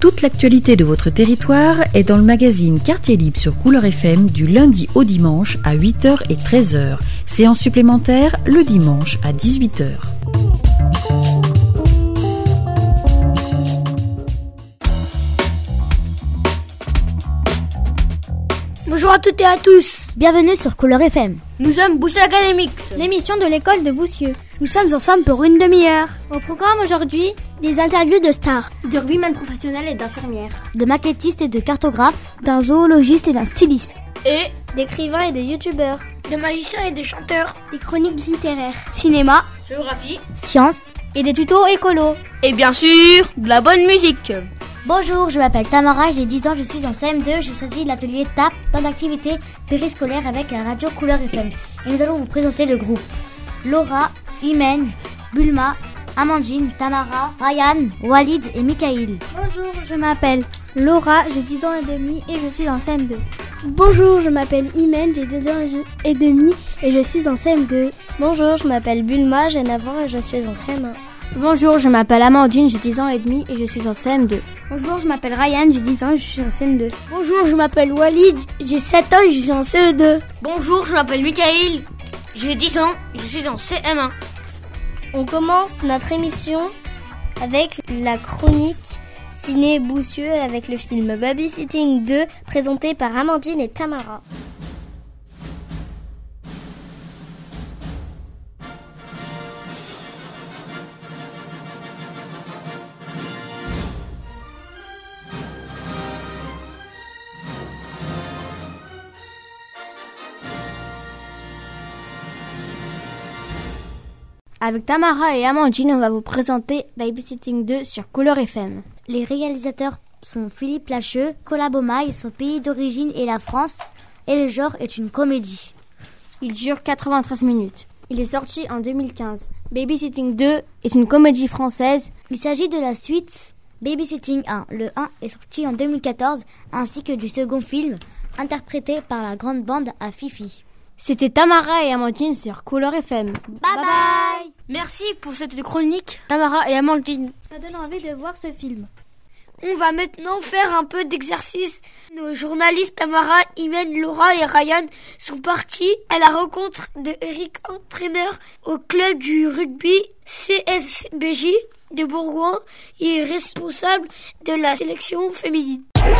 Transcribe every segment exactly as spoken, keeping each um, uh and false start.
Toute l'actualité de votre territoire est dans le magazine Quartier Libre sur Couleur F M du lundi au dimanche à huit heures et treize heures. Séance supplémentaire le dimanche à dix-huit heures. Bonjour à toutes et à tous. Bienvenue sur Couleur F M. Nous sommes Booster Academics, l'émission de l'école de Boussieux. Nous sommes ensemble pour une demi-heure. Au programme aujourd'hui, des interviews de stars, de rugbyman professionnels et d'infirmières, de maquettistes et de cartographes, d'un zoologiste et d'un styliste, et d'écrivains et de youtubeurs, de magiciens et de chanteurs, des chroniques littéraires, cinéma, géographie, sciences et des tutos écolos. Et bien sûr, de la bonne musique. Bonjour, je m'appelle Tamara, j'ai dix ans, je suis en C M deux, j'ai choisi l'atelier T A P dans l'activité périscolaire avec la radio Couleur F M. Et nous allons vous présenter le groupe. Laura, Imen, Bulma, Amandine, Tamara, Ryan, Walid et Mikaïl. Bonjour, je m'appelle Laura, j'ai dix ans et demi et je suis en C M deux. Bonjour, je m'appelle Imen, j'ai deux ans et demi et je suis en C M deux. Bonjour, je m'appelle Bulma, j'ai neuf ans et je suis en C M un. Bonjour, je m'appelle Amandine, j'ai dix ans et demi et je suis en C M deux. Bonjour, je m'appelle Ryan, j'ai dix ans et je suis en C M deux. Bonjour, je m'appelle Walid, j'ai sept ans et je suis en C E deux. Bonjour, je m'appelle Mikaïl, j'ai dix ans et je suis en C M un. On commence notre émission avec la chronique Ciné Boussieux avec le film Babysitting deux présenté par Amandine et Tamara. Avec Tamara et Amandine, on va vous présenter Babysitting deux sur Couleur F M. Les réalisateurs sont Philippe Lacheux, Cola Bomaye, son pays d'origine est la France, et le genre est une comédie. Il dure quatre-vingt-treize minutes. Il est sorti en deux mille quinze. Babysitting deux est une comédie française. Il s'agit de la suite Babysitting un. Le un est sorti en deux mille quatorze, ainsi que du second film, interprété par la grande bande à Fifi. C'était Tamara et Amandine sur Couleur F M. Bye bye, bye. Merci pour cette chronique, Tamara et Amandine. Ça donne envie de voir ce film. On va maintenant faire un peu d'exercice. Nos journalistes Tamara, Imen, Laura et Ryan sont partis à la rencontre de Eric, entraîneur au club du rugby C S B J de Bourgoin et responsable de la sélection féminine.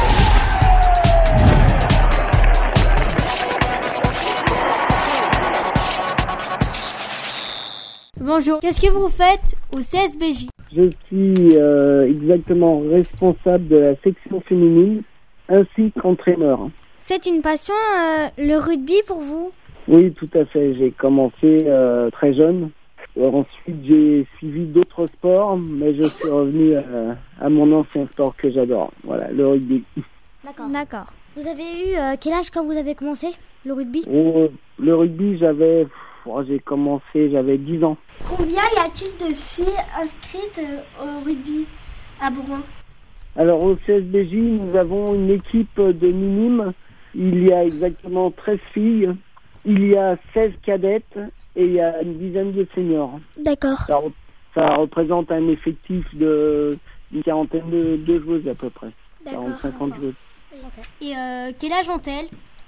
Bonjour, qu'est-ce que vous faites au C S B J ? Je suis euh, exactement responsable de la section féminine ainsi qu'entraîneur. C'est une passion, euh, le rugby pour vous ? Oui, tout à fait. J'ai commencé euh, très jeune. Alors, ensuite, j'ai suivi d'autres sports, mais je suis revenu à, à mon ancien sport que j'adore. Voilà, le rugby. D'accord. D'accord. Vous avez eu euh, quel âge quand vous avez commencé le rugby ? Oh, le rugby, j'avais... Oh, j'ai commencé, j'avais dix ans. Combien y a-t-il de filles inscrites euh, au rugby à Bourgoin ? Alors au C S B J, nous avons une équipe de minimes. Il y a exactement treize filles. Il y a seize cadettes et il y a une dizaine de seniors. D'accord. Ça, ça représente un effectif de une quarantaine de, de joueuses à peu près. D'accord. quarante à cinquante joueuses. Et euh, quel âge ont-elles ?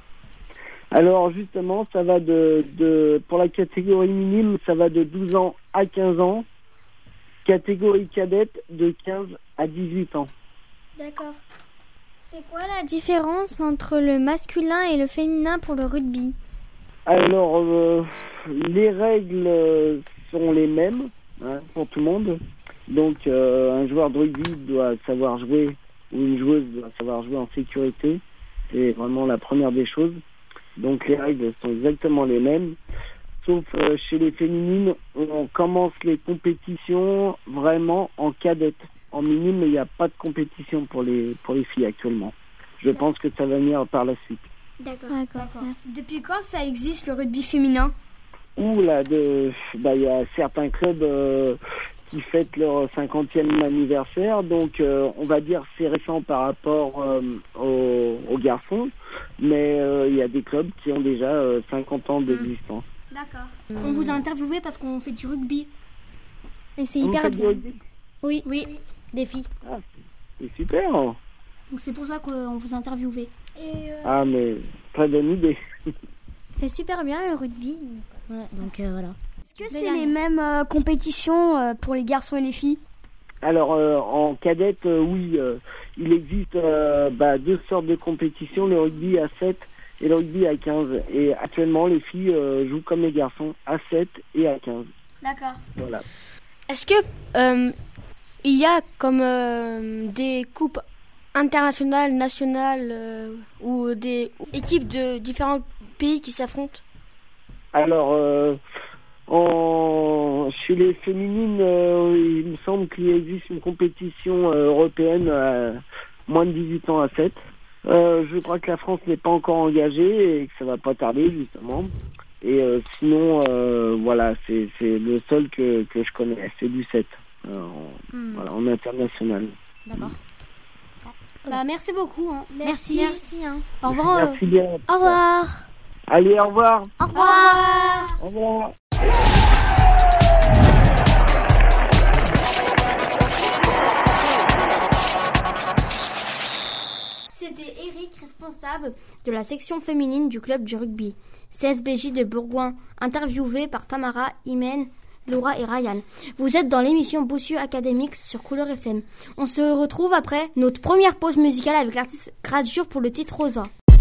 Alors justement, ça va de, de pour la catégorie minime, ça va de douze ans à quinze ans. Catégorie cadette de quinze à dix-huit ans. D'accord. C'est quoi la différence entre le masculin et le féminin pour le rugby ? Alors, euh, les règles sont les mêmes hein, pour tout le monde. Donc, euh, un joueur de rugby doit savoir jouer, ou une joueuse doit savoir jouer en sécurité. C'est vraiment la première des choses. Donc, les règles sont exactement les mêmes. Sauf euh, chez les féminines, on commence les compétitions vraiment en cadette. En minime, il n'y a pas de compétition pour les, pour les filles actuellement. Je pense que ça va venir par la suite. D'accord. D'accord. Depuis quand ça existe le rugby féminin ? Ouh là, de, bah, il y a certains clubs euh, qui fêtent leur cinquantième anniversaire, donc euh, on va dire c'est récent par rapport euh, aux, aux garçons, mais euh, il y a des clubs qui ont déjà euh, cinquante ans d'existence. D'accord. Mmh. On vous a interviewé parce qu'on fait du rugby. Et c'est Vous hyper faites du bien. rugby ? Oui, oui, des filles. Ah, c'est super. Hein. Donc c'est pour ça qu'on vous a interviewé. Et euh... Ah, mais très bonne idée. C'est super bien le rugby. Ouais, donc euh, voilà. Est-ce que c'est les mêmes euh, compétitions euh, pour les garçons et les filles? Alors, euh, en cadette, euh, oui, euh, il existe euh, bah, deux sortes de compétitions, le rugby à sept et le rugby à quinze. Et actuellement, les filles euh, jouent comme les garçons à sept et à quinze. D'accord. Voilà. Est-ce que euh, il y a comme euh, des coupes internationales, nationales euh, ou des équipes de différents pays qui s'affrontent? Alors, euh, en... chez les féminines, euh, il me semble qu'il existe une compétition euh, européenne à moins de dix-huit ans à sept. Euh, je crois que la France n'est pas encore engagée et que ça va pas tarder, justement. Et euh, sinon, euh, voilà, c'est, c'est le seul que, que je connais, c'est du sept, euh, en, hmm. voilà, en international. D'accord. Bah, merci beaucoup. Hein. Merci. Merci. Hein. Au revoir. Merci bien. Au revoir. Allez, au revoir. Au revoir. Au revoir. C'était Eric, responsable de la section féminine du club du rugby C S B J de Bourgoin, interviewé par Tamara, Imen, Laura et Ryan. Vous êtes dans l'émission Boussieu Academics sur Couleur F M. On se retrouve après notre première pause musicale avec l'artiste Gradure pour le titre Rosa.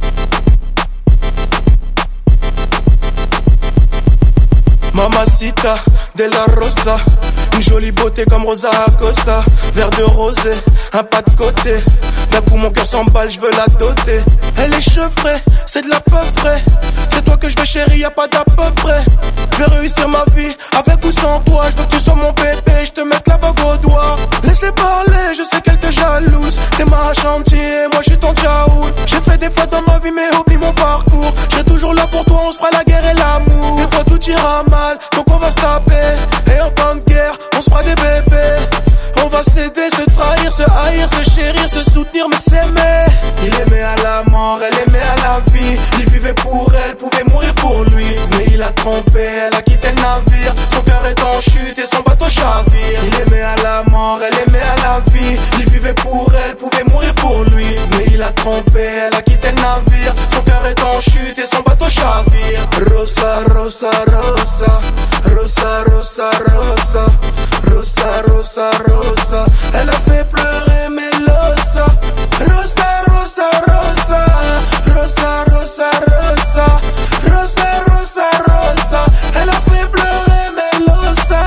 Mamacita de la Rosa, une jolie beauté comme Rosa Acosta. Verre de rosé, un pas de côté. D'un coup mon cœur s'emballe, je veux la doter. Elle est chevrée, c'est de la peu près. C'est toi que je veux chérie, y'a pas d'à peu près. Je vais réussir ma vie, avec ou sans toi. Je veux que tu sois mon bébé, je te mette la bague au doigt. Laisse-les parler, je sais qu'elle te jalouse. T'es ma chantier, moi je suis ton tchaoul. J'ai fait des fois dans ma vie mais oublie mon parcours. Je serai toujours là pour toi, on se fera la guerre et l'amour. Des fois tout ira mal, donc on va se taper. Et en temps de guerre, on se fera des bébés. On va s'aider, se trahir, se haïr, se chérir, se soutenir, mais s'aimer. Il aimait à la mort, elle aimait à la vie. Il vivait pour elle, pouvait mourir pour lui. Mais il a trompé, elle a quitté le navire. Son cœur est en chute et son bateau chavire. Il aimait à la mort, elle aimait à la vie. Il vivait pour elle, pouvait mourir pour lui. Mais il a trompé, elle a quitté le navire. Son cœur est en chute et son bateau chavire. Rosa, Rosa, Rosa. Rosa, Rosa, Rosa. Rosa, Rosa, Rosa. Elle a fait pleurer Melosa. Rosa, Rosa, Rosa. Rosa, Rosa, Rosa. Rosa, Rosa, Rosa. Elle a fait pleurer Melosa.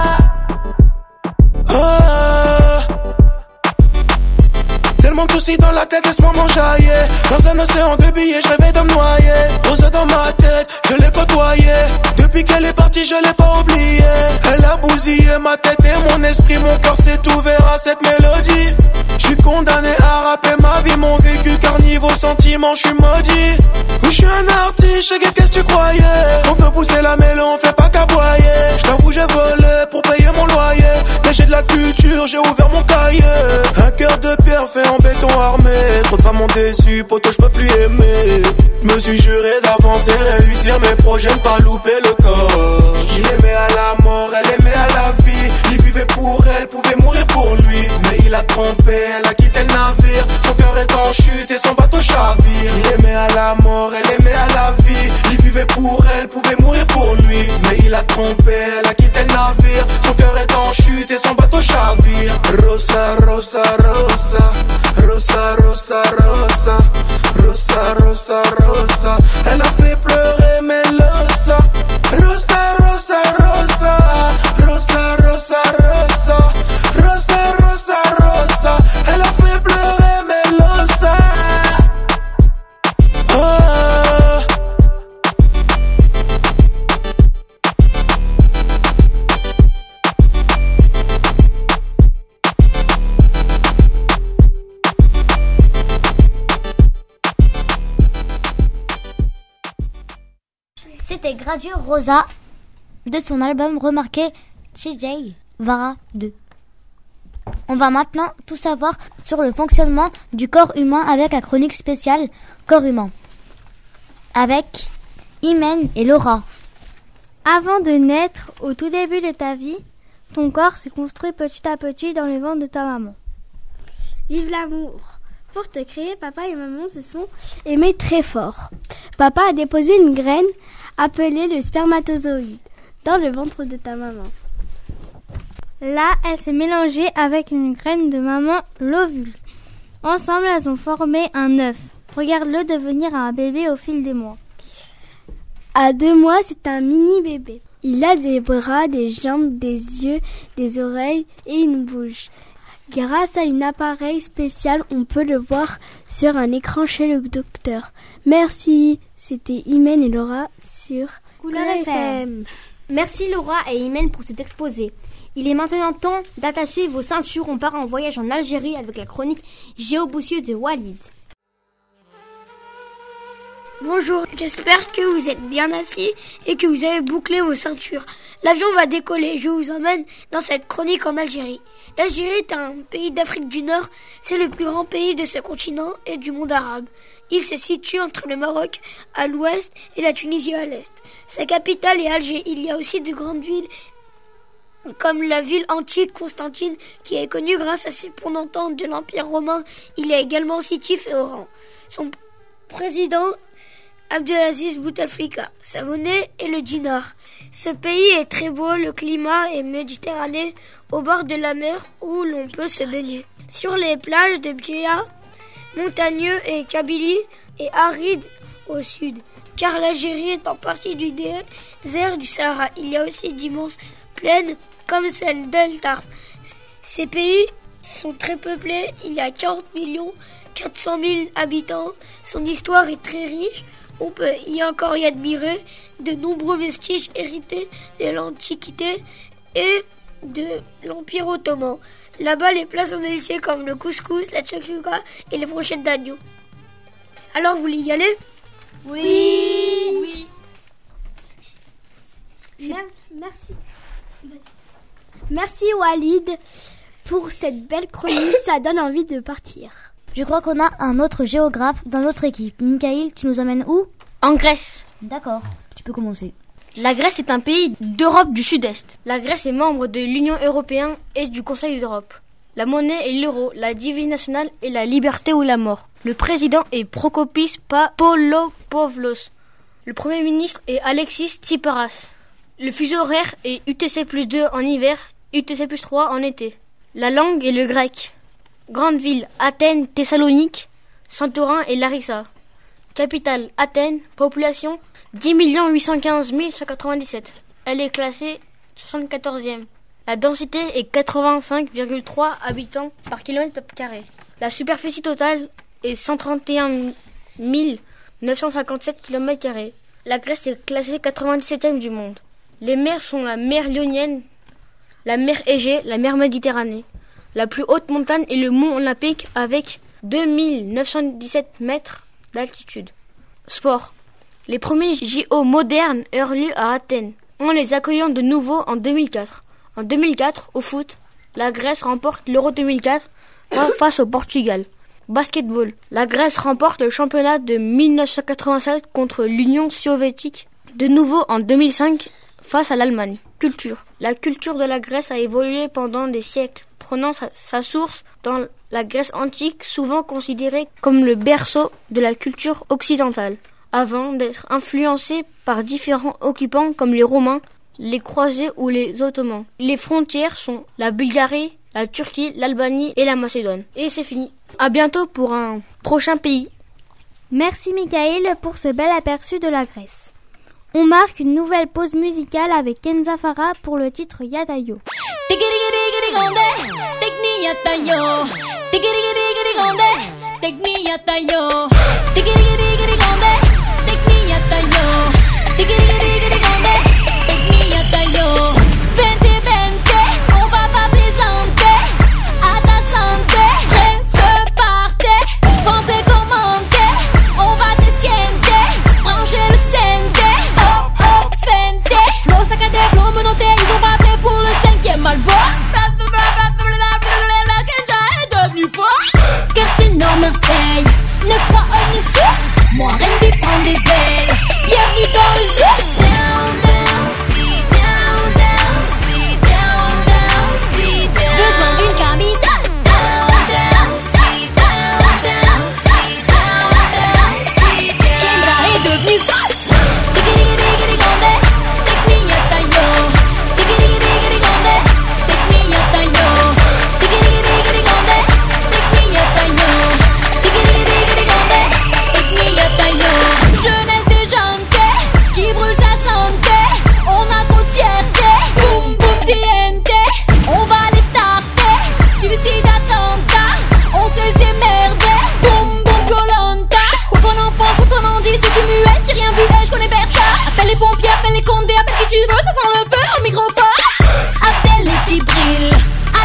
Ah. Tellement de soucis dans la tête, laisse-moi m'enjailler. Dans un océan de billets, je rêvais de me noyer. Rosa dans ma tête, je l'ai côtoyée. Depuis qu'elle est partie, je l'ai pas oubliée. Elle a bousillé ma tête et mon esprit. Mon cœur s'est ouvert à cette mélodie. Je suis condamné à rapper ma vie, mon vécu. Car niveau sentiment, je suis maudit. Oui, je suis un artiste, je sais qu'est-ce que tu croyais. On peut pousser la mêlée, on fait pas qu'aboyer. Je t'avoue, j'ai volé pour payer mon loyer. Mais j'ai de la culture, j'ai ouvert mon cahier. Un cœur de pierre fait en béton armé. Trop de femmes m'ont déçu, poto, je peux plus aimer. Je me suis juré d'avancer, réussir mes projets, ne pas louper le corps. Il aimait à la mort, elle aimait à la vie. Il vivait pour elle, pouvait mourir pour lui. Mais il a trompé, elle a quitté le navire. Son cœur est en chute et son bateau chavire. Il aimait à la mort, elle aimait à la vie. Il vivait pour elle, pouvait mourir pour lui. Mais il a trompé, elle a quitté le navire. Son cœur est en chute et son bateau chavire. Rosa, Rosa, Rosa. Rosa, Rosa, Rosa. Rosa, Rosa, Rosa. Elle a fait pleurer Melosa. Rosa, Rosa, Rosa. Rosa, Rosa, Rosa. Rosa, Rosa, Rosa. Elle a fait pleurer Melosa. Ah. C'était Gradure Rosa de son album Remarqué chez Jay Vara deux. On va maintenant tout savoir sur le fonctionnement du corps humain avec la chronique spéciale Corps humain avec Imen et Laura. Avant de naître, au tout début de ta vie, ton corps s'est construit petit à petit dans le ventre de ta maman. Vive l'amour. Pour te créer, papa et maman se sont aimés très fort. Papa a déposé une graine appelée le spermatozoïde dans le ventre de ta maman. Là, elle s'est mélangée avec une graine de maman, l'ovule. Ensemble, elles ont formé un œuf. Regarde-le devenir un bébé au fil des mois. À deux mois, c'est un mini bébé. Il a des bras, des jambes, des yeux, des oreilles et une bouche. Grâce à un appareil spécial, on peut le voir sur un écran chez le docteur. Merci. C'était Imen et Laura sur Couleur F M. Merci Laura et Imen pour cet exposé. Il est maintenant temps d'attacher vos ceintures. On part en voyage en Algérie avec la chronique Géo-Boussieu de Walid. Bonjour, j'espère que vous êtes bien assis et que vous avez bouclé vos ceintures. L'avion va décoller, je vous emmène dans cette chronique en Algérie. L'Algérie est un pays d'Afrique du Nord, c'est le plus grand pays de ce continent et du monde arabe. Il se situe entre le Maroc à l'ouest et la Tunisie à l'est. Sa capitale est Alger. Il y a aussi de grandes villes comme la ville antique Constantine qui est connue grâce à ses ponts d'antan de l'Empire romain. Il y a également Sétif et Oran. Son président Abdelaziz Bouteflika. Sa monnaie est le dinar. Ce pays est très beau, le climat est méditerranéen au bord de la mer où l'on peut se baigner. Sur les plages de Bia, montagneux et Kabylie et aride au sud, car l'Algérie est en partie du désert du Sahara. Il y a aussi d'immenses plaines comme celle d'El Tarf. Ces pays sont très peuplés, il y a quarante millions quatre cent mille habitants. Son histoire est très riche. On peut y encore y admirer de nombreux vestiges hérités de l'Antiquité et de l'Empire ottoman. Là-bas, les plats sont délicieux comme le couscous, la tchaklouka et les brochettes d'agneau. Alors, vous voulez y aller ? Oui. Oui. Merci. Merci Walid pour cette belle chronique, ça donne envie de partir. Je crois qu'on a un autre géographe dans notre équipe. Mikaïl, tu nous emmènes où ? En Grèce. D'accord, tu peux commencer. La Grèce est un pays d'Europe du Sud-Est. La Grèce est membre de l'Union européenne et du Conseil d'Europe. La monnaie est l'euro, la devise nationale est la liberté ou la mort. Le président est Prokopis Papolopoulos. Le premier ministre est Alexis Tsipras. Le fuseau horaire est U T C plus deux en hiver, U T C plus trois en été. La langue est le grec. Grandes villes, Athènes, Thessalonique, Santorin et Larissa. Capitale, Athènes. Population, dix millions huit cent quinze mille cent quatre-vingt-dix-sept. Elle est classée soixante-quatorzième. La densité est quatre-vingt-cinq virgule trois habitants par kilomètre carré. La superficie totale est cent trente et un mille neuf cent cinquante-sept kilomètres carrés. La Grèce est classée quatre-vingt-dix-septième du monde. Les mers sont la mer Ionienne, la mer Égée, la mer Méditerranée. La plus haute montagne est le mont Olympique avec deux mille neuf cent dix-sept mètres d'altitude. Sport. Les premiers J O modernes eurent lieu à Athènes, en les accueillant de nouveau en deux mille quatre. En deux mille quatre, au foot, la Grèce remporte l'Euro deux mille quatre face au Portugal. Basketball. La Grèce remporte le championnat de mille neuf cent quatre-vingt-sept contre l'Union soviétique, de nouveau en deux mille cinq face à l'Allemagne. Culture. La culture de la Grèce a évolué pendant des siècles, prenant sa, sa source dans la Grèce antique, souvent considérée comme le berceau de la culture occidentale, avant d'être influencée par différents occupants comme les Romains, les Croisés ou les Ottomans. Les frontières sont la Bulgarie, la Turquie, l'Albanie et la Macédoine. Et c'est fini. À bientôt pour un prochain pays. Merci Mikaïl pour ce bel aperçu de la Grèce. On marque une nouvelle pause musicale avec Kenza Farah pour le titre Yatayo. Vente, vente, on va pas plaisanter. À ta santé, feu partez. Pensez commenter, on va t'esquenter. Branchez le sente, oh oh fente. Flow saccadé, flow menotté, ils ont pas fait pour le cinquième album. Kenza est devenu fort. Quartier Nord Marseille, neuf trois on est sûr. Moi Rennes prend des ailes. Bienvenue dans le zoo.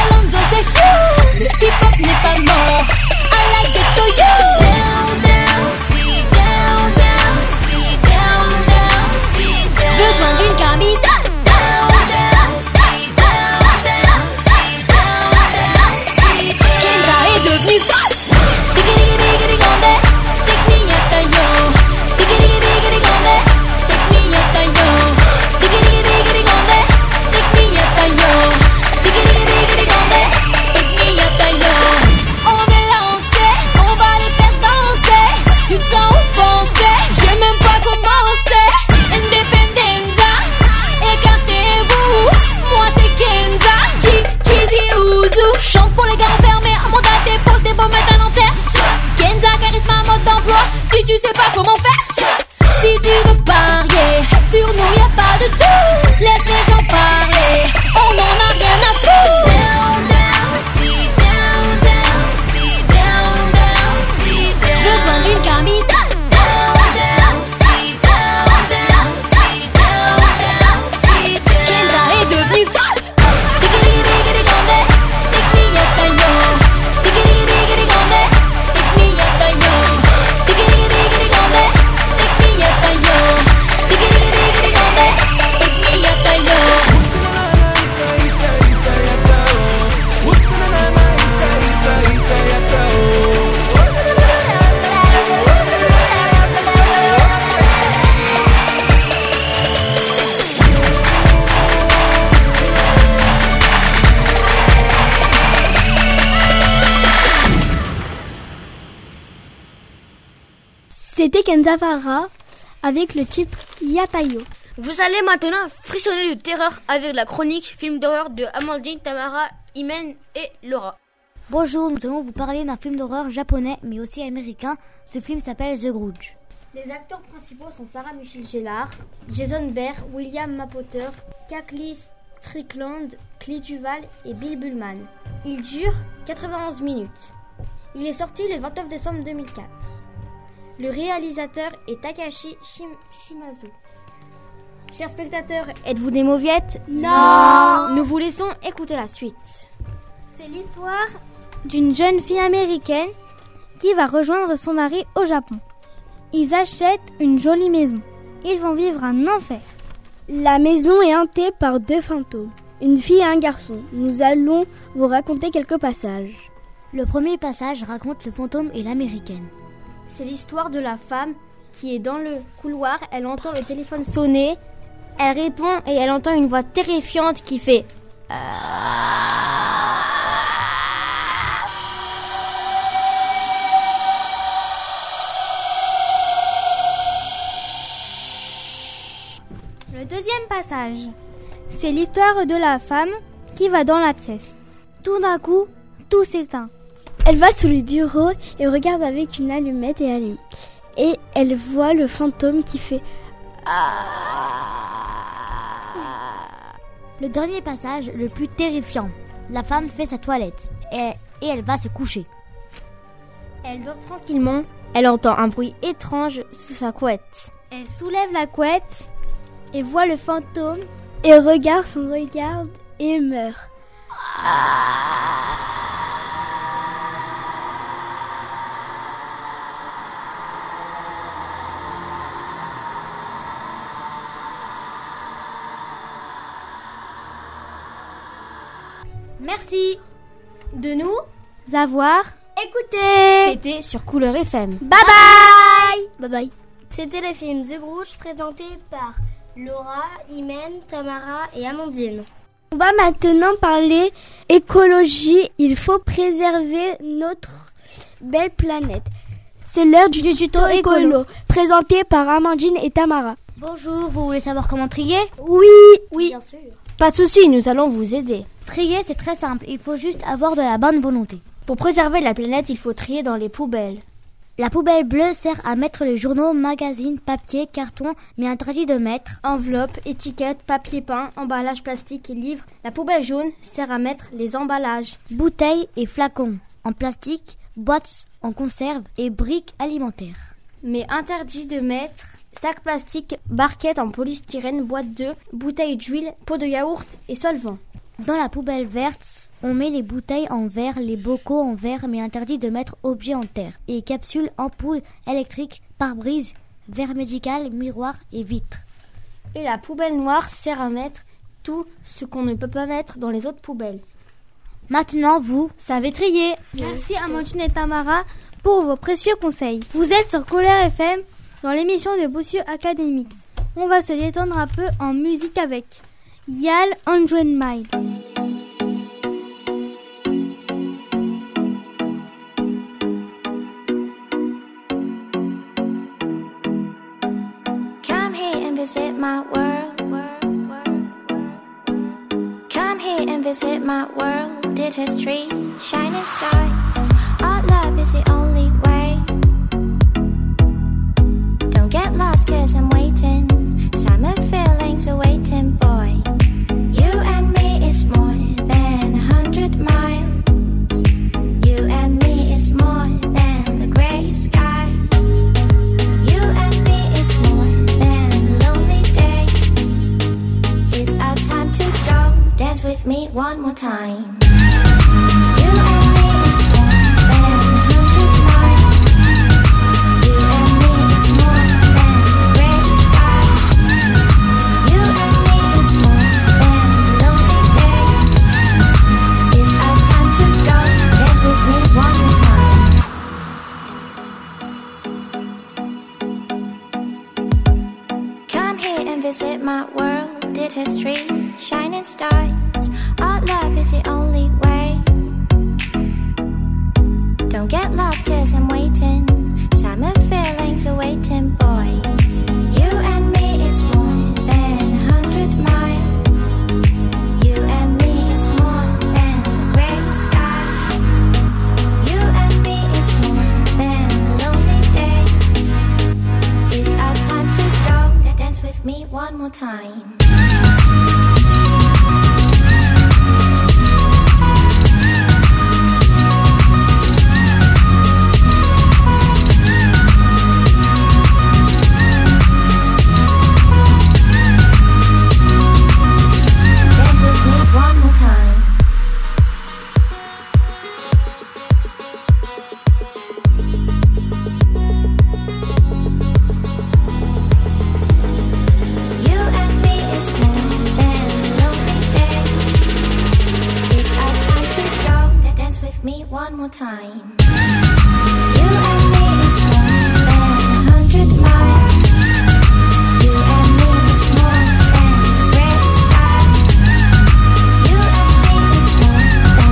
Alonso, c'est sûr. Le hip-hop n'est pas mort. I like ghetto you. Down, down, sit down, down, sit down, down, sit down. Besoin d'une camisole. Down, down, sit down, down, sit down, down, sit down. Kenza est devenue folle. Diggy diggy diggy grande. Technique taillon. Diggy diggy diggy grande. Technique taillon. Diggy diggy diggy grande. Technique taillon. Diggy diggy diggy grande. Technique taillon. On est lancé, on va les faire danser. Tu te sens offensé, j'ai même pas commencé. Independenza, écartez-vous. Moi c'est Kenza, Chi, Cheesy, Ouzou. Chante pour les gars enfermés, un mandat d'épaule, des beaux mettre à l'antenne. Kenza, charisme, mode d'emploi. Si tu sais pas comment faire, si tu veux parier, sur nous y'a pas de doute. Laisse les gens parler, on en a rien à foutre. Down, down, sit down, down, sit down, down, sit down. Besoin d'une camisole. Down, down, sit down, down, sit down, down, sit down. Kenza est devenue folle. Diggy diggy diggy grande. Technique taillon. Diggy diggy diggy grande. Technique taillon. Diggy diggy diggy grande. Technique taillon. Diggy diggy diggy grande. Technique taillon. C'était Kenza Farah avec le titre Yatayo. Vous allez maintenant frissonner de terreur avec la chronique film d'horreur de Amandine, Tamara, Imen et Laura. Bonjour, nous allons vous parler d'un film d'horreur japonais mais aussi américain. Ce film s'appelle The Grudge. Les acteurs principaux sont Sarah Michelle Gellar, Jason Behr, William Mapother, Kakli Strickland, Clé Duval et Bill Pullman. Il dure quatre-vingt-onze minutes. Il est sorti le vingt-neuf décembre deux mille quatre. Le réalisateur est Takashi Shim- Shimazu. Chers spectateurs, êtes-vous des mauviettes? Non. Nous vous laissons écouter la suite. C'est l'histoire d'une jeune fille américaine qui va rejoindre son mari au Japon. Ils achètent une jolie maison. Ils vont vivre un enfer. La maison est hantée par deux fantômes, une fille et un garçon. Nous allons vous raconter quelques passages. Le premier passage raconte le fantôme et l'américaine. C'est l'histoire de la femme qui est dans le couloir, elle entend le téléphone sonner, elle répond et elle entend une voix terrifiante qui fait euh... Le deuxième passage, c'est l'histoire de la femme qui va dans la pièce. Tout d'un coup, tout s'éteint. Elle va sous le bureau et regarde avec une allumette et allume. Et elle voit le fantôme qui fait Le dernier passage, le plus terrifiant. La femme fait sa toilette et, et elle va se coucher. Elle dort tranquillement. Elle entend un bruit étrange sous sa couette. Elle soulève la couette et voit le fantôme et regarde son regard et meurt. Merci de nous avoir écouté. C'était sur Couleur F M. Bye bye. Bye bye. C'était le film The Grudge présenté par Laura, Imen, Tamara et Amandine. On va maintenant parler écologie. Il faut préserver notre belle planète. C'est l'heure du tuto écolo, présenté par Amandine et Tamara. Bonjour, vous voulez savoir comment trier? Oui. Oui, bien sûr. Pas de souci, nous allons vous aider. Trier, c'est très simple, il faut juste avoir de la bonne volonté. Pour préserver la planète, il faut trier dans les poubelles. La poubelle bleue sert à mettre les journaux, magazines, papier, carton, mais interdit de mettre enveloppes, étiquettes, papier peint, emballages plastiques et livres. La poubelle jaune sert à mettre les emballages, bouteilles et flacons en plastique, boîtes en conserve et briques alimentaires. Mais interdit de mettre sacs plastiques, barquettes en polystyrène, boîtes d'œufs, bouteilles d'huile, pots de yaourt et solvants. Dans la poubelle verte, On met les bouteilles en verre, les bocaux en verre, mais interdit de mettre objets en terre. Et capsules, ampoules électriques, pare-brise, verre médical, miroir et vitres. Et la poubelle noire sert à mettre tout ce qu'on ne peut pas mettre dans les autres poubelles. Maintenant, vous savez trier. Merci Amandine et Tamara pour vos précieux conseils. Vous êtes sur Couleur F M dans l'émission de Boussieu Academics. On va se détendre un peu en musique avec Yal Hundred Mile. Come here and visit my world, world, world, world. Come here and visit my world. Did history, shining stars. Our love is the only way. Don't get lost 'cause I'm waiting. Summer feelings are waiting, boy. You and me is more than a hundred miles. You and me is more than the gray sky. You and me is more than lonely days. It's our time to go. Dance with me one more time. You and me is more than a hundred miles. You and me is more than the gray sky. You and me is more than lonely days. It's our time to go. Dance with me one more time. Come here and visit my world. Did history, shining stars. Our love is the only way. Don't get lost 'cause I'm waiting. Summer feelings are waiting, boy. You and me is more than a hundred miles. You and me is more than the gray sky. You and me is more than the lonely days. It's our time to go. Dance with me one more time. One more time. You and me is more than lonely days. It's our time to go. Dance with me one more time. You and me is more than a hundred miles. You and me is more than the gray sky. You and me is more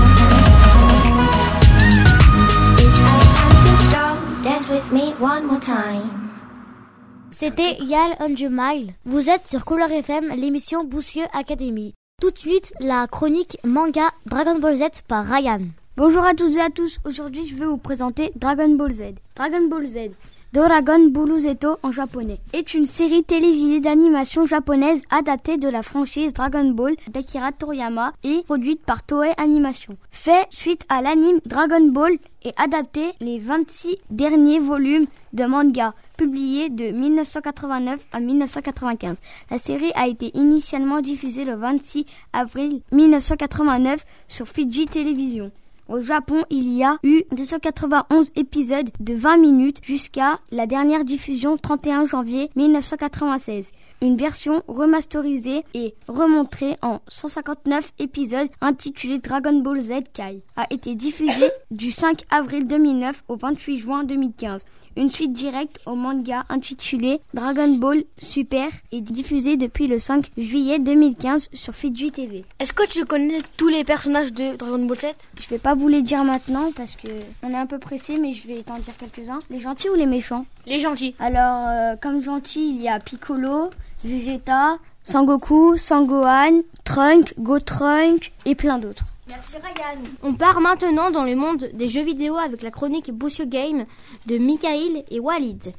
than it's our time to go. Dance with me one more time. C'était Yal Hundred Mile. Vous êtes sur Couleur F M, l'émission Boussieu Academy. Tout de suite, la chronique manga Dragon Ball Z par Ryan. Bonjour à toutes et à tous. Aujourd'hui, je vais vous présenter Dragon Ball Z. Dragon Ball Z, Dragon Ball Z en japonais, est une série télévisée d'animation japonaise adaptée de la franchise Dragon Ball d'Akira Toriyama et produite par Toei Animation. Fait suite à l'anime Dragon Ball et adapté les vingt-six derniers volumes de manga publiés de mille neuf cent quatre-vingt-neuf à mille neuf cent quatre-vingt-quinze. La série a été initialement diffusée le vingt-six avril mille neuf cent quatre-vingt-neuf sur Fiji Télévision. Au Japon, il y a eu deux cent quatre-vingt-onze épisodes de vingt minutes jusqu'à la dernière diffusion trente et un janvier mille neuf cent quatre-vingt-seize. Une version remasterisée et remontrée en cent cinquante-neuf épisodes intitulée Dragon Ball Z Kai a été diffusée du cinq avril deux mille neuf au vingt-huit juin deux mille quinze. Une suite directe au manga intitulé Dragon Ball Super est diffusée depuis le cinq juillet deux mille quinze sur Fiji T V. Est-ce que tu connais tous les personnages de Dragon Ball Z? Je vais pas vous les dire maintenant parce que on est un peu pressé, mais je vais t'en dire quelques-uns. Les gentils ou les méchants? Les gentils. Alors, euh, comme gentils, il y a Piccolo, Vegeta, Sangoku, Sangohan, Trunk, Gotrunk et plein d'autres. Merci Ryan. On part maintenant dans le monde des jeux vidéo avec la chronique Boussieu Game de Mikaïl et Walid.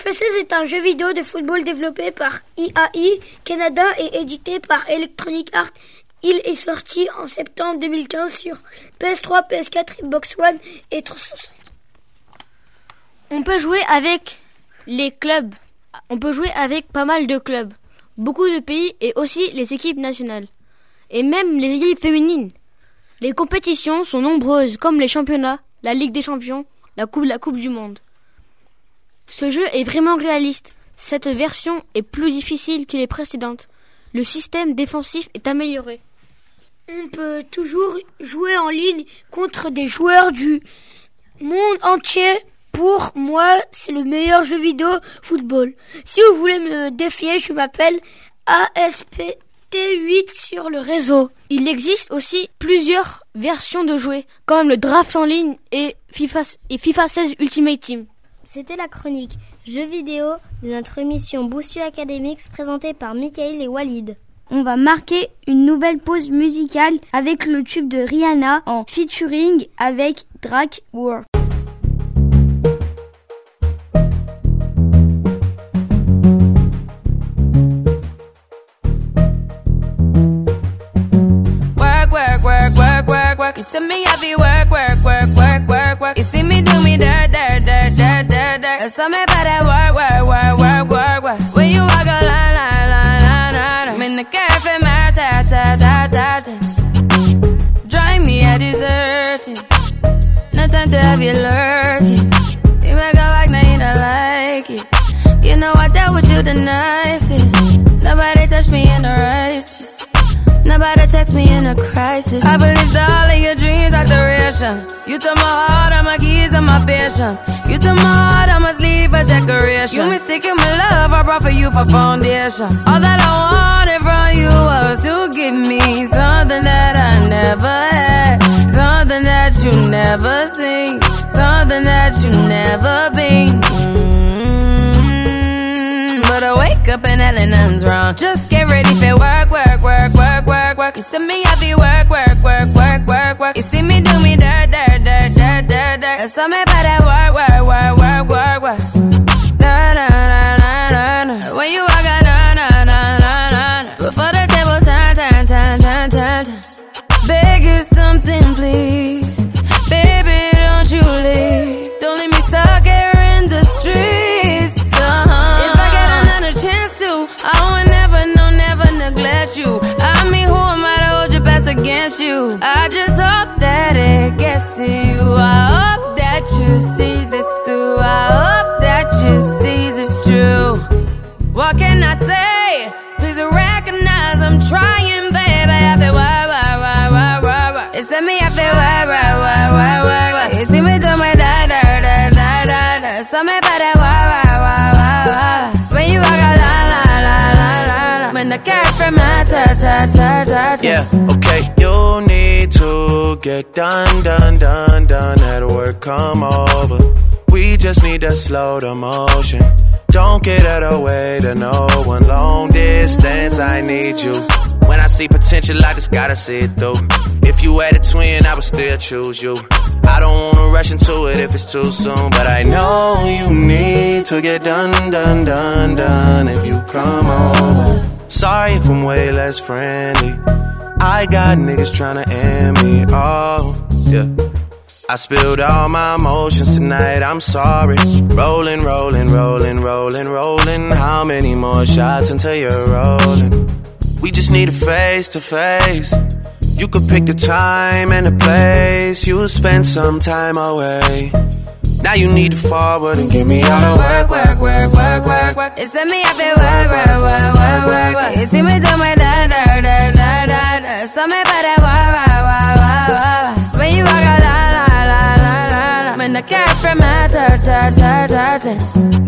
F seize est un jeu vidéo de football développé par I A I Canada et édité par Electronic Arts. Il est sorti en septembre deux mille quinze sur P S trois, P S quatre, Xbox One et trois cent soixante. On peut jouer avec les clubs. On peut jouer avec pas mal de clubs. Beaucoup de pays et aussi les équipes nationales. Et même les équipes féminines. Les compétitions sont nombreuses comme les championnats, la Ligue des champions, la Coupe, la Coupe du Monde. Ce jeu est vraiment réaliste. Cette version est plus difficile que les précédentes. Le système défensif est amélioré. On peut toujours jouer en ligne contre des joueurs du monde entier. Pour moi, c'est le meilleur jeu vidéo football. Si vous voulez me défier, je m'appelle A S P T huit sur le réseau. Il existe aussi plusieurs versions de jouets, comme le draft en ligne et FIFA, et FIFA seize Ultimate Team. C'était la chronique jeux vidéo de notre émission Boussu Academics présentée par Michael et Walid. On va marquer une nouvelle pause musicale avec le tube de Rihanna en featuring avec Drake Work. Work, work, work, work, work, work. You see me heavy work, work, work, work, work, work. You see me do me dirt, dirt, dirt, dirt, dirt, dirt. There's something about that work, work, work, work, work, work. When you walk a line, line, line, line, line. I'm in the cafe, my ta, ta, ta, ta, ta. Drive me a deserting. No time to have you lurking. You make a back, now you don't like it. You know I dealt with you the nicest. Nobody touched me in the righteous. Nobody text me in a crisis. I believed all of your dreams are duration. You took my heart, all my keys, and my patience. You took my heart, I must leave a decoration. You mistaken my love, I brought for you for foundation. All that I wanted from you was to give me something that I never had, something that you never seen, something that you never been. But I wake up and hell and nothing's wrong. Just get ready for work, work, work, work, work, work. You see me happy work, work, work, work, work, work. You see me do me dirt, dirt, dirt, dirt, dirt, dirt. There's something about that work, work, work, work, work, work. Na na na na na na. When you walk out, na na na na na. Before the table turn, turn, turn, turn, turn, turn. Beg you something, please, baby, don't you leave. Don't leave me stuck here in the streets. I will never, no, never neglect you. I mean, who am I to hold your best against you? I just hope that it gets to you. I hope that you see this through. I hope that you see this true. What can I say? Please recognize I'm trying, baby. I feel why, why, why, why, why, why. It's me, I feel why, why, why, why, why, why. You see me do my da, da, da, da, da, da. So me by that why, why, why, why, why. When you walk out, la, la. Yeah, okay, you need to get done, done, done, done. At work, come over. We just need to slow the motion. Don't get out of the way to no one. Long distance, I need you. When I see potential, I just gotta see it through. If you had a twin, I would still choose you. I don't wanna rush into it if it's too soon, but I know you need to get done, done, done, done. If you come over. Sorry if I'm way less friendly. I got niggas tryna end me, oh, yeah. I spilled all my emotions tonight, I'm sorry. Rolling, rolling, rolling, rolling, rolling. How many more shots until you're rolling? We just need a face to face. You could pick the time and the place. You'll spend some time away. Now you need to forward and give me all the work, work, work, work, work, work. It's me, I feel work, work, work, work, work, work. You see me do my da, da, da, da, da, da. So me by that wah, wah, wah, wah, wah. When you walk out, la, la, la, la, la, la. When the cat from my dirt, dirt, dirt, dirt, dirt.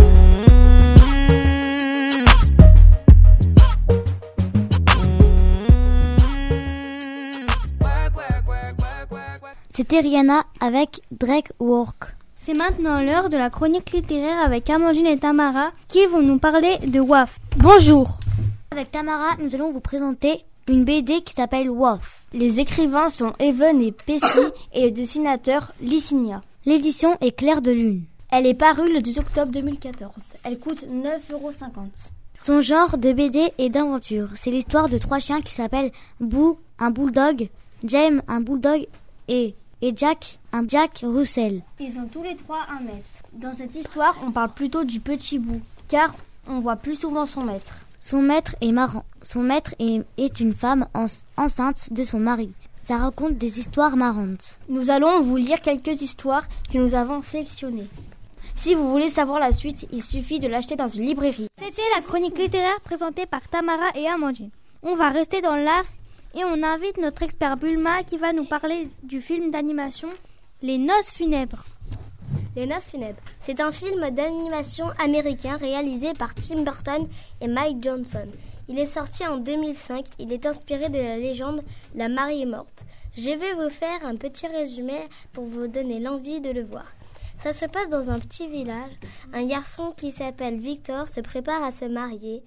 C'était Rihanna avec Drake Work. C'est maintenant l'heure de la chronique littéraire avec Amandine et Tamara qui vont nous parler de W A F. Bonjour. Avec Tamara, nous allons vous présenter une B D qui s'appelle W A F. Les écrivains sont Even et Pessi et le dessinateur Licinia. L'édition est Clair de Lune. Elle est parue le deux octobre deux mille quatorze. Elle coûte neuf euros cinquante. Son genre de B D est d'aventure. C'est l'histoire de trois chiens qui s'appellent Boo, un bulldog, James, un bulldog et, et Jack, un Jack Russell. Ils ont tous les trois un maître. Dans cette histoire, on parle plutôt du petit Boo, car on voit plus souvent son maître. Son maître est marrant. Son maître est, est une femme en, enceinte de son mari. Ça raconte des histoires marrantes. Nous allons vous lire quelques histoires que nous avons sélectionnées. Si vous voulez savoir la suite, il suffit de l'acheter dans une librairie. C'était la chronique littéraire présentée par Tamara et Amandine. On va rester dans l'art et on invite notre expert Bulma qui va nous parler du film d'animation Les Noces Funèbres. Les Noces Funèbres. C'est un film d'animation américain réalisé par Tim Burton et Mike Johnson. Il est sorti en deux mille cinq. Il est inspiré de la légende La Marie est morte. Je vais vous faire un petit résumé pour vous donner l'envie de le voir. Ça se passe dans un petit village. Un garçon qui s'appelle Victor se prépare à se marier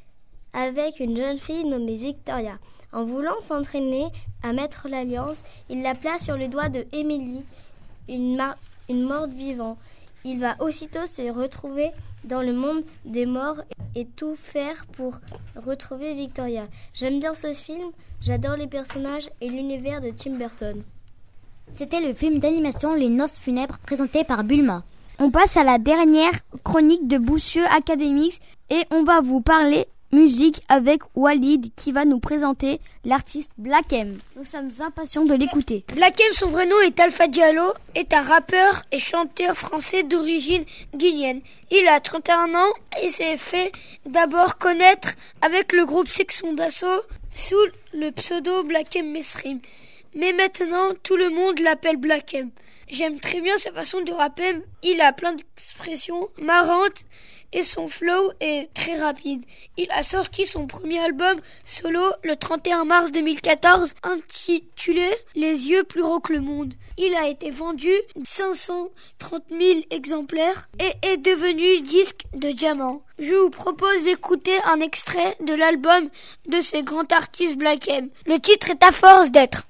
avec une jeune fille nommée Victoria. En voulant s'entraîner à mettre l'alliance, il la place sur le doigt de Emily, une, mar- une morte vivante. Il va aussitôt se retrouver dans le monde des morts et tout faire pour retrouver Victoria. J'aime bien ce film, j'adore les personnages et l'univers de Tim Burton. C'était le film d'animation Les Noces Funèbres présenté par Bulma. On passe à la dernière chronique de Boussieux Academics et on va vous parler musique avec Walid qui va nous présenter l'artiste Black M. Nous sommes impatients de l'écouter. Black M, son vrai nom est Alpha Diallo, est un rappeur et chanteur français d'origine guinéenne. Il a trente et un ans et s'est fait d'abord connaître avec le groupe Section d'Assaut sous le pseudo Black M Mesrim. Mais maintenant, tout le monde l'appelle Black M. J'aime très bien sa façon de rapper. Il a plein d'expressions marrantes et son flow est très rapide. Il a sorti son premier album solo le trente et un mars deux mille quatorze intitulé Les yeux plus gros que le monde. Il a été vendu cinq cent trente mille exemplaires et est devenu disque de diamant. Je vous propose d'écouter un extrait de l'album de ce grand artiste Black M. Le titre est À force d'être.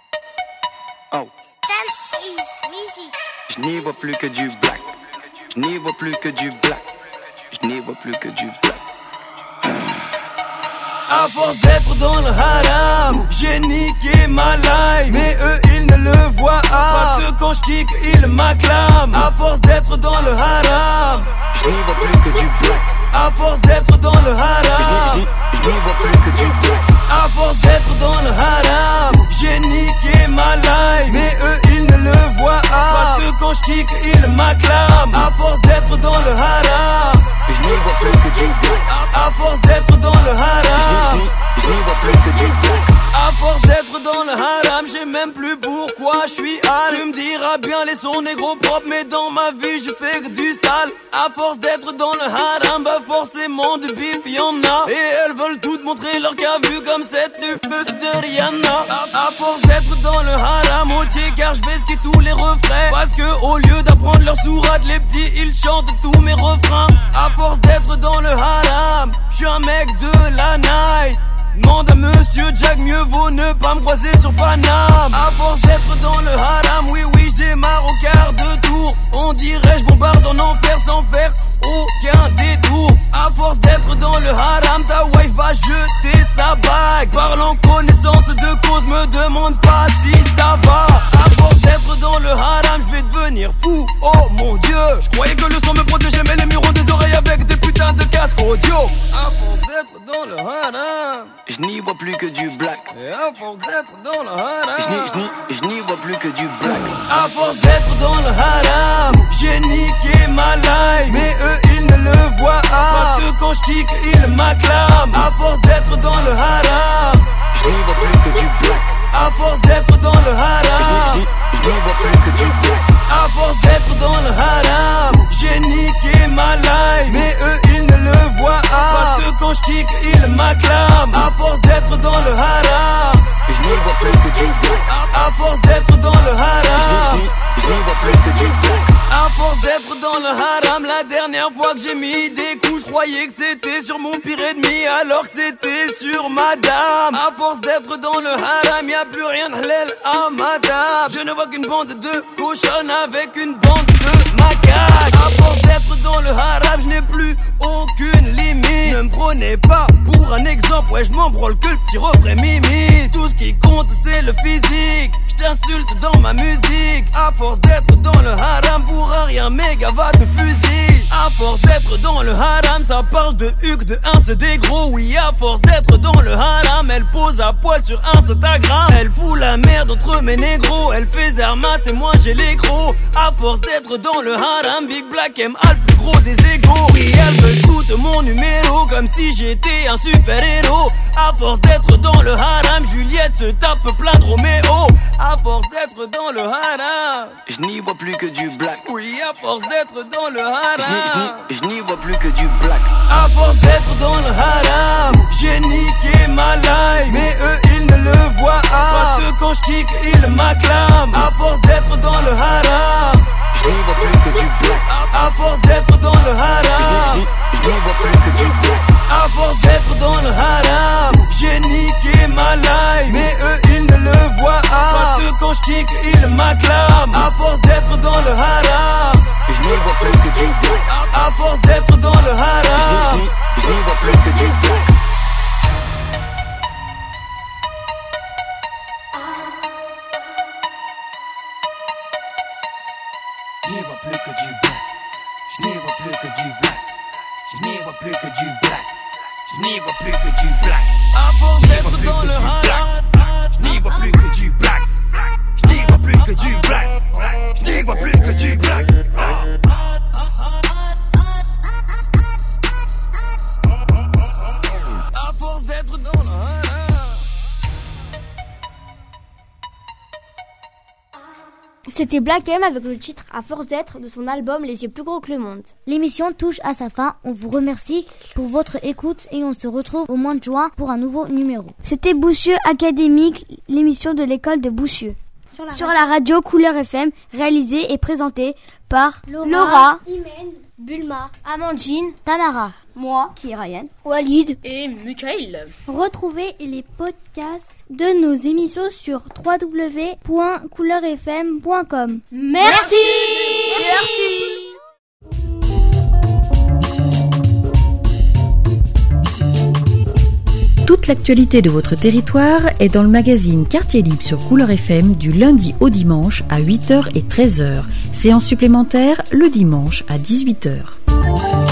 Oh. Je n'y vois plus que du black. Je n'y vois plus que du black. Je n'y vois plus que du black. À force d'être dans le haram, j'ai niqué ma life. Mais eux ils ne le voient pas, parce que quand je kick ils m'acclament. À force d'être dans le haram, je n'y vois plus que du black. À force d'être dans le haram, je n'y vois plus que du black. À force d'être dans le haram, j'ai niqué ma life. Mais eux ils ne le voient pas, parce que quand je kick ils m'acclament. À force d'être dans le haram, je n'y vois plus que du black. À force d'être dans le haram, je n'y vois plus que du black. À force d'être dans le haram, j'ai même plus pourquoi je suis hal. Tu me diras bien les sons négro propres, mais dans ma vie je fais que du sale. À force d'être dans le haram, bah forcément de bif y'en a. Et elles veulent toutes montrer leur cas vu comme cette nuffeuse de Rihanna. À, à force d'être dans le haram, au car je vais skier tous les refrains. Parce que au lieu d'apprendre leur sourate, les petits ils chantent tous mes refrains. À force d'être dans le haram, je suis un mec de la night. Demande à monsieur Jack, mieux vaut ne pas me croiser sur Paname. À force d'être dans le haram, oui oui je démarre au quart de tour. On dirait je bombarde en enfer sans faire aucun détour. À force d'être dans le haram, ta wife va jeter sa bague. Parle en connaissance de cause, me demande pas si ça va. À force d'être dans le haram, je vais devenir fou, oh mon dieu. Je croyais que le son me protégeait, mais les murs ont des oreilles avec des putains de casques audio. À force d'être dans le haram, je n'y vois plus que du black. Et à force d'être dans le haram, je n'y, je n'y vois plus que du black. À force d'être dans le haram, j'ai niqué ma life. Mais eux ils ne le voient pas, parce que quand je kick ils m'acclament. À force d'être dans le haram, je n'y vois plus que du black. À force d'être dans le haram, je n'y vois plus que du black. À force d'être dans le haram, j'ai niqué ma life. Mais eux ils ne le voient pas, parce que quand je kick ils m'acclament. À force d'être dans le haram, je n'y vois plus que du black. À force d'être dans le haram, je n'y vois plus que du black. À force d'être dans le haram, la dernière fois que j'ai mis des coups, je croyais que c'était sur mon pire ennemi, alors que c'était sur madame. À force d'être dans le haram, y'a plus rien de halal à madame. Je ne vois qu'une bande de cochonnes avec une bande de macaques. À va te fusiller. À force d'être dans le haram, ça parle de Hugues, de un c'est des gros. Oui, à force d'être dans le haram, elle pose à poil sur Instagram. Elle fout la merde entre mes négros. Elle fait Zermas et moi j'ai les gros. À force d'être dans le haram, Big Black M a le plus gros des égos. Oui, elle veut shoot mon numéro comme si j'étais un super héros. À force d'être dans le haram, Juliette se tape plein de Roméo. À force d'être dans le haram, je n'y vois plus que du black. Oui, à force d'être dans le haram, je n'y vois plus que du black. À force d'être dans le haram, j'ai niqué ma life. Mais eux ils ne le voient pas, parce que quand je kick ils m'acclament. À force d'être dans le haram, je n'y vois plus que du black. À force d'être dans le haram, je n'y vois plus que du black. À force d'être dans le haram, j'ai niqué ma life. Mais eux ils ne le voient pas, parce que quand je kick ils m'acclament. À force d'être dans le haram, je n'y vois plus que du black. À force d'être dans le haram, je n'y vois plus que du black. Je n'y vois plus que du black. Je n'y vois plus que du black. Je n'y vois plus que du black. Je n'y vois plus que du black. À force d'être dans le haram, je n'y vois plus que du black. Je n'y vois plus que du black. Je n'y vois plus que du black. À force d'être dans le haram. C'était Black M avec le titre À force d'être de son album Les yeux plus gros que le monde. L'émission touche à sa fin. On vous remercie pour votre écoute et on se retrouve au mois de juin pour un nouveau numéro. C'était Boussieu Académique, l'émission de l'école de Boussieu. Sur la, Sur la radio Couleur F M, réalisée et présentée par Laura, Laura Imen, Bulma, Amandine, Tamara, moi, qui est Ryan, Walid et Michael. Retrouvez les podcasts de nos émissions sur w w w point couleur f m point com. Merci. Merci. Toute l'actualité de votre territoire est dans le magazine Quartier Libre sur Couleur F M du lundi au dimanche à huit heures et treize heures. Séance supplémentaire le dimanche à dix-huit heures.